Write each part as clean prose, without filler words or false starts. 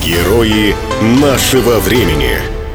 Герои нашего времени.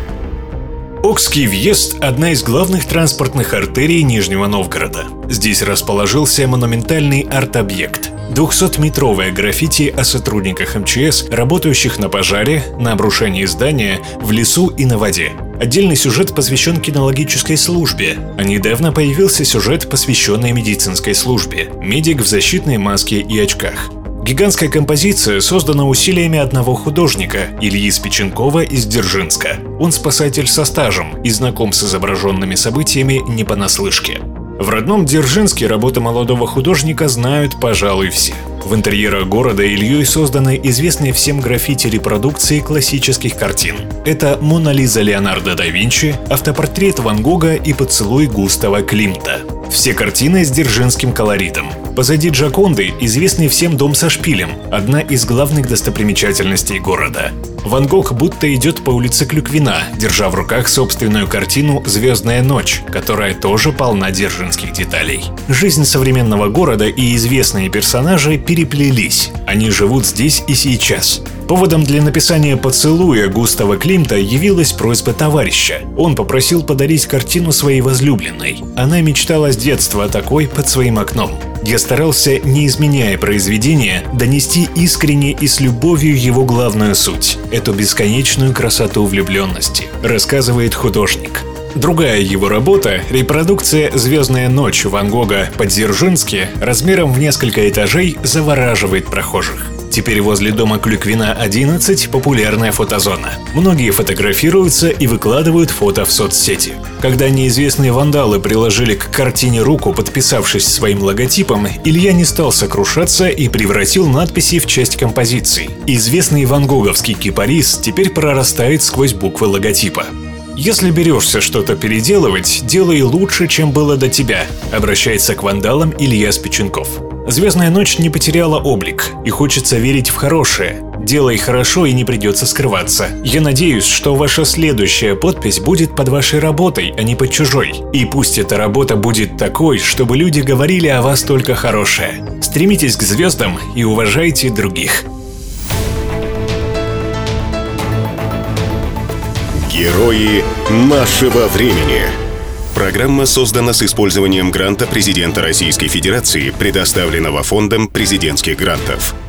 Окский въезд – одна из главных транспортных артерий Нижнего Новгорода. Здесь расположился монументальный арт-объект – 200-метровое граффити о сотрудниках МЧС, работающих на пожаре, на обрушении здания, в лесу и на воде. Отдельный сюжет посвящен кинологической службе, а недавно появился сюжет, посвященный медицинской службе – медик в защитной маске и очках. Гигантская композиция создана усилиями одного художника – Ильи Спиченкова из Дзержинска. Он спасатель со стажем и знаком с изображенными событиями не понаслышке. В родном Дзержинске работы молодого художника знают, пожалуй, все. В интерьерах города Ильей созданы известные всем граффити репродукции классических картин. Это «Мона Лиза» Леонардо да Винчи, автопортрет Ван Гога и поцелуй Густава Климта. Все картины с дзержинским колоритом. Позади Джоконды известный всем дом со шпилем, одна из главных достопримечательностей города. Ван Гог будто идет по улице Клюквина, держа в руках собственную картину «Звездная ночь», которая тоже полна дзержинских деталей. Жизнь современного города и известные персонажи переплелись. Они живут здесь и сейчас. Поводом для написания «Поцелуя» Густава Климта явилась просьба товарища. Он попросил подарить картину своей возлюбленной. Она мечтала с детства о такой под своим окном. Я старался, не изменяя произведение, донести искренне и с любовью его главную суть – эту бесконечную красоту влюбленности, рассказывает художник. Другая его работа – репродукция «Звездная ночь» Ван Гога по Дзержинске размером в несколько этажей завораживает прохожих. Теперь возле дома Клюквина 11 популярная фотозона. Многие фотографируются и выкладывают фото в соцсети. Когда неизвестные вандалы приложили к картине руку, подписавшись своим логотипом, Илья не стал сокрушаться и превратил надписи в часть композиции. Известный ван-гоговский кипарис теперь прорастает сквозь буквы логотипа. «Если берешься что-то переделывать, делай лучше, чем было до тебя», обращается к вандалам Илья Спиченков. «Звездная ночь не потеряла облик, и хочется верить в хорошее. Делай хорошо, и не придется скрываться. Я надеюсь, что ваша следующая подпись будет под вашей работой, а не под чужой. И пусть эта работа будет такой, чтобы люди говорили о вас только хорошее. Стремитесь к звездам и уважайте других». Герои нашего времени. Программа создана с использованием гранта президента Российской Федерации, предоставленного Фондом президентских грантов.